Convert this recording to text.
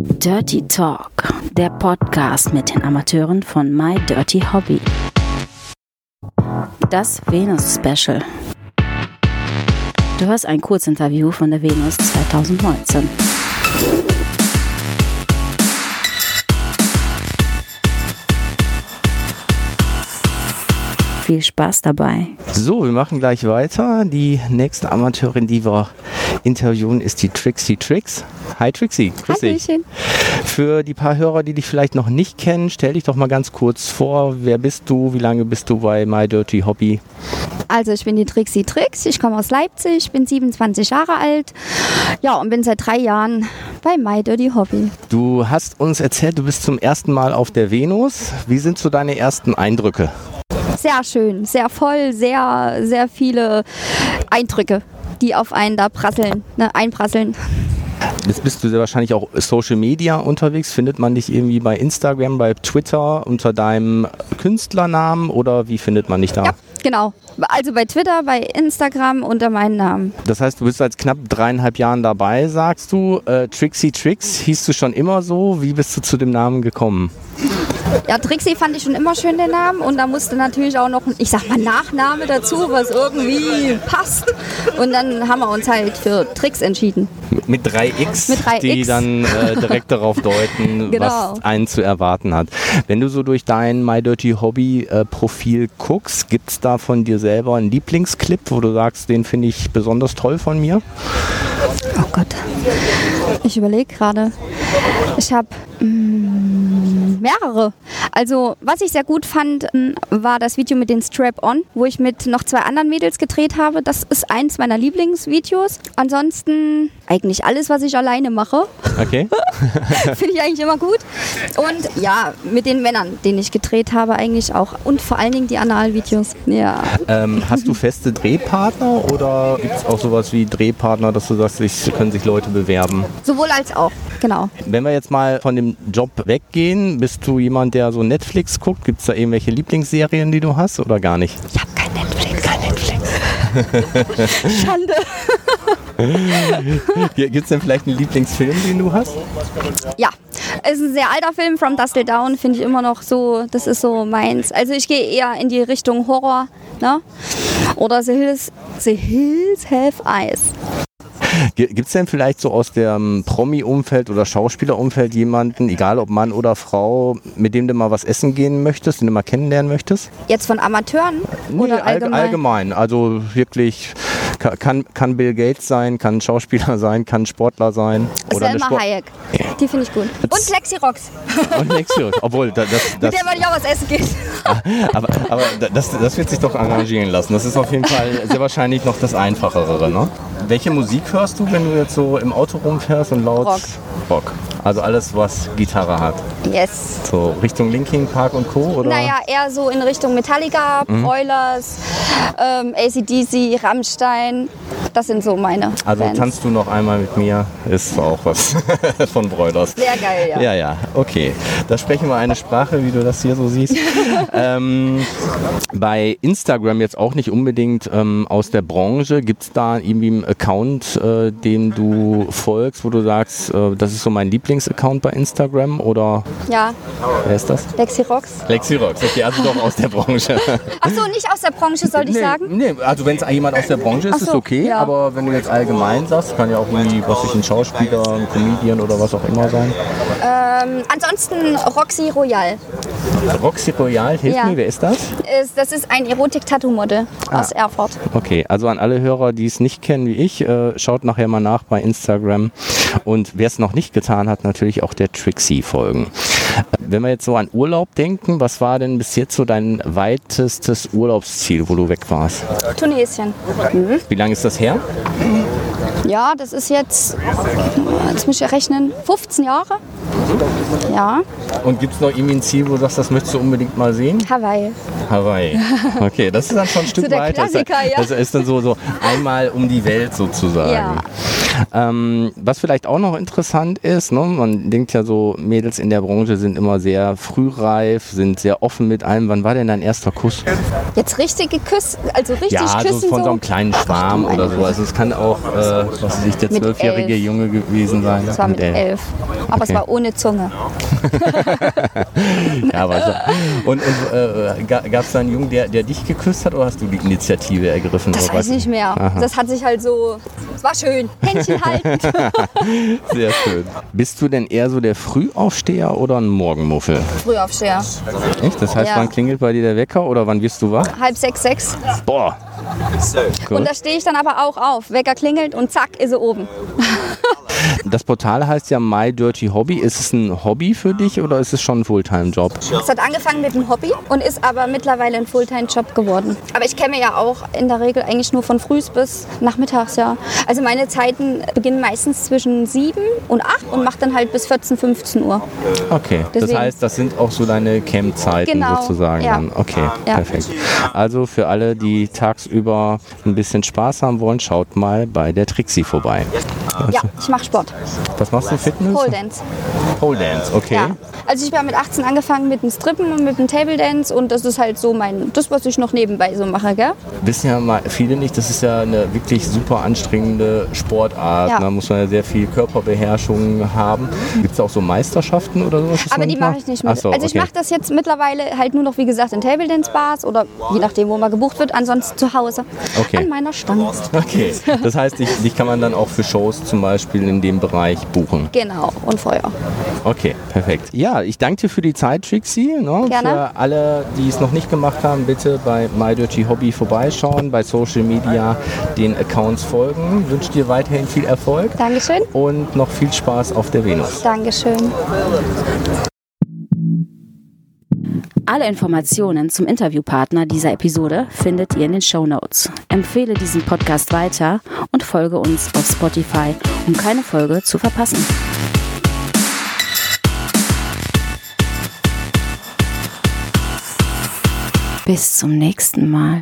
Dirty Talk, der Podcast mit den Amateuren von My Dirty Hobby. Das Venus-Special. Du hörst ein Kurzinterview von der Venus 2019. Viel Spaß dabei. So, wir machen gleich weiter. Die nächste Amateurin, die wir interviewen, ist die Trixie Trix. Hi Trixie, grüß dich. Hallöchen. Für die paar Hörer, die dich vielleicht noch nicht kennen, stell dich doch mal ganz kurz vor. Wer bist du? Wie lange bist du bei My Dirty Hobby? Also ich bin die Trixie Trix, ich komme aus Leipzig, bin 27 Jahre alt, ja, und bin seit 3 Jahren bei My Dirty Hobby. Du hast uns erzählt, du bist zum ersten Mal auf der Venus. Wie sind so deine ersten Eindrücke? Sehr schön, sehr voll, sehr viele Eindrücke, die auf einen da einprasseln. Jetzt bist du sehr wahrscheinlich auch Social Media unterwegs. Findet man dich irgendwie bei Instagram, bei Twitter unter deinem Künstlernamen oder wie findet man dich da? Ja, genau. Also bei Twitter, bei Instagram unter meinem Namen. Das heißt, du bist seit knapp 3,5 Jahren dabei, sagst du. Trixie Trix, hieß du schon immer so? Wie bist du zu dem Namen gekommen? Ja, Trixie fand ich schon immer schön, den Namen. Und da musste natürlich auch noch, ich sag mal, Nachname dazu, was irgendwie passt. Und dann haben wir uns halt für Trix entschieden. Mit 3x, Mit 3x. Die dann direkt darauf deuten, Genau. was einen zu erwarten hat. Wenn du so durch dein My Dirty Hobby Profil guckst, gibt es da von dir selber einen Lieblingsclip, wo du sagst, den finde ich besonders toll von mir? Oh Gott. Ich überlege gerade. Ich habe mehrere. Also, was ich sehr gut fand, war das Video mit den Strap-On, wo ich mit noch 2 anderen Mädels gedreht habe. Das ist eins meiner Lieblingsvideos. Ansonsten eigentlich alles, was ich alleine mache. Okay. Finde ich eigentlich immer gut. Und ja, mit den Männern, den ich gedreht habe, eigentlich auch. Und vor allen Dingen die Analvideos. Ja. Hast du feste Drehpartner oder gibt es auch sowas wie Drehpartner, dass du sagst, können sich Leute bewerben? Sowohl als auch, genau. Wenn wir jetzt mal von dem Job weggehen, bist du jemand, der so Netflix guckt? Gibt es da irgendwelche Lieblingsserien, die du hast oder gar nicht? Ich habe kein Netflix. Schande. Gibt es denn vielleicht einen Lieblingsfilm, den du hast? Ja, es ist ein sehr alter Film, From Dusk Till Dawn, finde ich immer noch so, das ist so meins. Also ich gehe eher in die Richtung Horror, ne? Oder The Hills Have Eyes. Gibt es denn vielleicht so aus dem Promi-Umfeld oder Schauspielerumfeld jemanden, egal ob Mann oder Frau, mit dem du mal was essen gehen möchtest, den du mal kennenlernen möchtest? Jetzt von Amateuren oder Nee, allgemein? allgemein. Also wirklich, kann Bill Gates sein, kann Schauspieler sein, kann Sportler sein. Oder Selma Hayek, die finde ich gut. Und Lexi Rox, Und Lexi, obwohl, mit der würde ich auch was essen gehen. aber das wird sich doch arrangieren lassen. Das ist auf jeden Fall sehr wahrscheinlich noch das Einfachere, ne? Welche Musik hörst du, wenn du jetzt so im Auto rumfährst und laut? Rock. Also alles, was Gitarre hat. Yes. So Richtung Linkin Park und Co. oder? Naja, eher so in Richtung Metallica, Broilers, AC/DC, Rammstein. Das sind so meine Also Bands. tanzt du noch einmal mit mir, ist auch was von Broilers. Sehr geil, ja. Ja, okay. Da sprechen wir eine Sprache, wie du das hier so siehst. Bei Instagram jetzt auch nicht unbedingt aus der Branche. Gibt es da irgendwie einen Account, dem du folgst, wo du sagst, das ist so mein Lieblingsaccount bei Instagram? Oder Ja, wer ist das? Lexi Rox. Lexi Rox, okay, also doch aus der Branche. Achso, nicht aus der Branche, soll ich sagen? Nee, also wenn es jemand aus der Branche ist, Ach so, ist okay, ja. aber wenn du jetzt allgemein sagst, kann ja auch irgendwie, ein Schauspieler, ein Comedian oder was auch immer sein. Ansonsten Roxy Royal. Roxy Royal, hilf Ja. mir, wer ist das? Das ist ein Erotik-Tattoo-Model aus Erfurt. Okay, also an alle Hörer, die es nicht kennen wie ich, schaut nachher mal nach bei Instagram. Und wer es noch nicht getan hat, natürlich auch der Trixie folgen. Wenn wir jetzt so an Urlaub denken, was war denn bis jetzt so dein weitestes Urlaubsziel, wo du weg warst? Tunesien. Wie lange ist das her? Ja, das ist jetzt muss ich rechnen, 15 Jahre. Ja. Und gibt es noch irgendwie ein Ziel, wo du sagst, das möchtest du unbedingt mal sehen? Hawaii. Hawaii. Okay, das ist dann schon ein Stück So der weiter. Klassiker, ja. Das ist dann so einmal um die Welt sozusagen. Ja. Was vielleicht auch noch interessant ist, ne? Man denkt ja so, Mädels in der Branche sind immer sehr frühreif, sind sehr offen mit allem. Wann war denn dein erster Kuss? Jetzt richtig geküsst, also richtig Ja, küssen so von so. so einem kleinen Schwarm oder so. Also es kann auch, was weiß ich, der Mit 12-jährige 11. Junge gewesen sein. Das war mit 11. Aber Okay. es war ohne Zunge. Ja, aber so. Und gab es da einen Jungen, der dich geküsst hat, oder hast du die Initiative ergriffen? Das oder weiß ich nicht mehr. Aha. Das hat sich halt so, es war schön, Händchen halten. Sehr schön. Bist du denn eher so der Frühaufsteher oder ein Morgenmuffel? Frühaufsteher. Echt? Das heißt, Ja. wann klingelt bei dir der Wecker oder wann wirst du wach? 5:30, 6. Boah. Gut. Und da stehe ich dann aber auch auf. Wecker klingelt und zack, ist er oben. Das Portal heißt ja My Dirty Hobby. Ist es ein Hobby für dich oder ist es schon ein Fulltime-Job? Es hat angefangen mit einem Hobby und ist aber mittlerweile ein Fulltime-Job geworden. Aber ich käme ja auch in der Regel eigentlich nur von frühs bis nachmittags, ja. Also meine Zeiten beginnen meistens zwischen 7 und 8 und mache dann halt bis 14, 15 Uhr. Okay, Deswegen- das heißt, das sind auch so deine Camp-Zeiten Genau, sozusagen. ja. Dann. Okay, Ja. perfekt. Also für alle, die tagsüber ein bisschen Spaß haben wollen, schaut mal bei der Trixie vorbei. Ja, ich mache Sport. Was machst du, Fitness? Pole Dance. Pole Dance, okay. Ja. Also ich habe mit 18 angefangen mit dem Strippen und mit dem Table Dance und das ist halt so das, was ich noch nebenbei so mache, gell? Wissen ja mal viele nicht, das ist ja eine wirklich super anstrengende Sportart. Ja. Da muss man ja sehr viel Körperbeherrschung haben. Gibt es auch so Meisterschaften oder sowas? Aber die mache ich nicht mit. Ach so, Also ich okay. mache das jetzt mittlerweile halt nur noch, wie gesagt, in Table Dance Bars oder je nachdem, wo man gebucht wird, ansonsten zu Hause Okay. an meiner Stange. Okay, das heißt, dich kann man dann auch für Shows zum Beispiel in dem Bereich buchen. Genau, und Feuer. Okay, perfekt. Ja, ich danke dir für die Zeit, Trixie. Ne? Gerne. Für alle, die es noch nicht gemacht haben, bitte bei My Dirty Hobby vorbeischauen, bei Social Media den Accounts folgen. Ich wünsche dir weiterhin viel Erfolg Dankeschön. und noch viel Spaß auf der Venus. Dankeschön. Alle Informationen zum Interviewpartner dieser Episode findet ihr in den Shownotes. Empfehle diesen Podcast weiter und folge uns auf Spotify, um keine Folge zu verpassen. Bis zum nächsten Mal.